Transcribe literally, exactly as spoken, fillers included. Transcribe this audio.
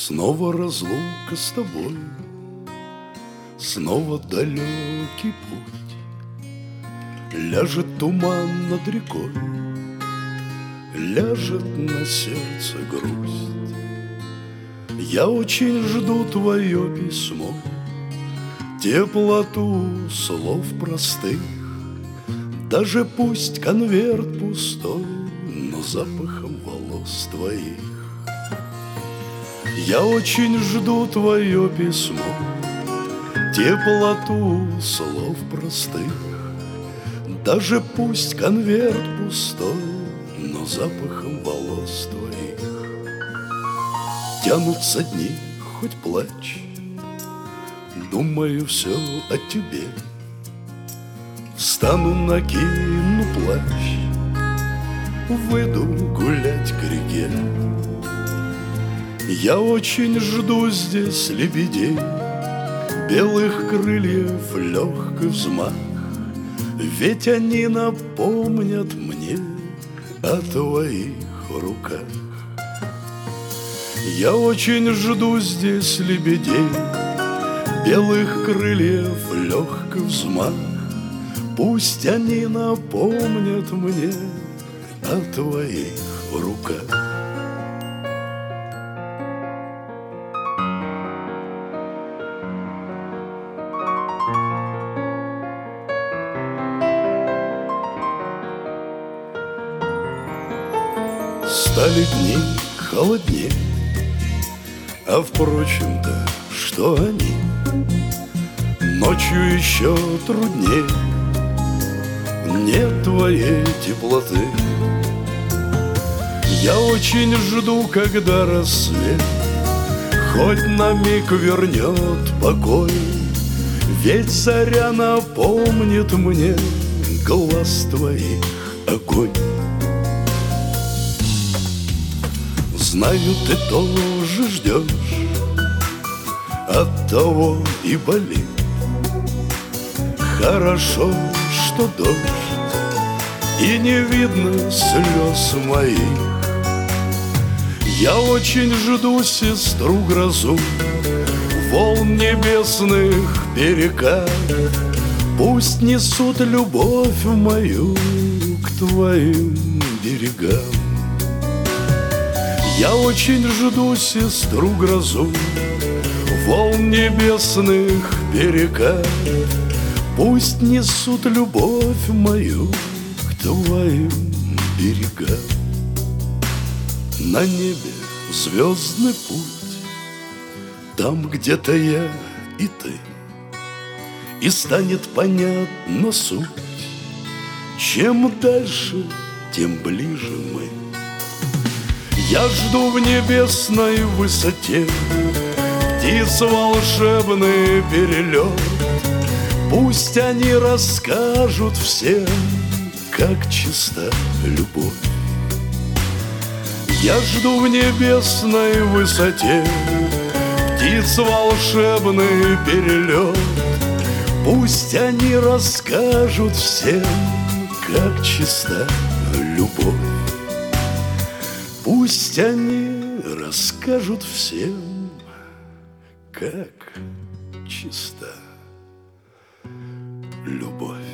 Снова разлука с тобой, снова далекий путь. Ляжет туман над рекой, ляжет на сердце грусть. Я очень жду твое письмо, теплоту слов простых. Даже пусть конверт пустой, но запахом волос твоих. Я очень жду твое письмо, теплоту слов простых. Даже пусть конверт пустой, но запахом волос твоих. Тянутся дни, хоть плачь, думаю все о тебе. Встану, накину плащ, выйду гулять к реке. Я очень жду здесь лебедей, белых крыльев легкий взмах. Ведь они напомнят мне о твоих руках. Я очень жду здесь лебедей, белых крыльев легкий взмах. Пусть они напомнят мне о твоих руках. Стали дни холоднее, а впрочем-то, что они? Ночью еще труднее, нет твоей теплоты. Я очень жду, когда рассвет хоть на миг вернет покой. Ведь заря напомнит мне глаз твоих огонь. Знаю, ты тоже ждешь, оттого и болит. Хорошо, что дождь, и не видно слез моих. Я очень жду сестру грозу, волн небесных берега. Пусть несут любовь мою к твоим берегам. Я очень жду сестру грозу, волн небесных берега. Пусть несут любовь мою к твоим берегам. На небе звездный путь, там где-то я и ты, и станет понятна суть. Чем дальше, тем ближе мы. Я жду в небесной высоте птиц волшебный перелет. Пусть они расскажут всем, как чиста любовь. Я жду в небесной высоте птиц волшебный перелет. Пусть они расскажут всем, как чиста любовь. Пусть они расскажут всем, как чиста любовь.